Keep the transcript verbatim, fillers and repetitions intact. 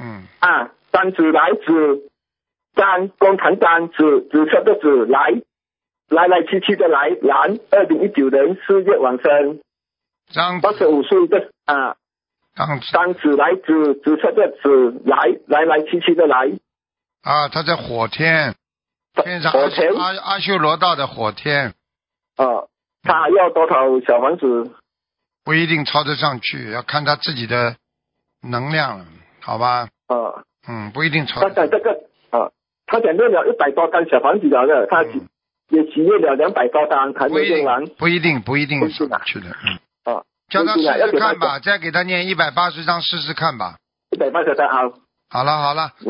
嗯。 啊，单子来子，张工长张子，子车的子来，来来去去的来，兰，二零一九年四月往生， 张八十五岁的啊。 张子。 张子来子，子车的子来，来来去去的来。 啊，他在火天，天上火天阿阿修罗道的火天。 哦，他要多少小房子？ 不一定抄得上去，要看他自己的能量了，好吧？ 哦， 嗯，不一定抄他得上去。 讲这个啊，他讲练了一百多张小房子了的，他嗯也许愿了两百多张，还没用完。 不一定，不一定，不一定上得去的。嗯。啊，叫他试试看吧，再给他念一百八十张试试看吧。 一百八十张好。 好了，好了。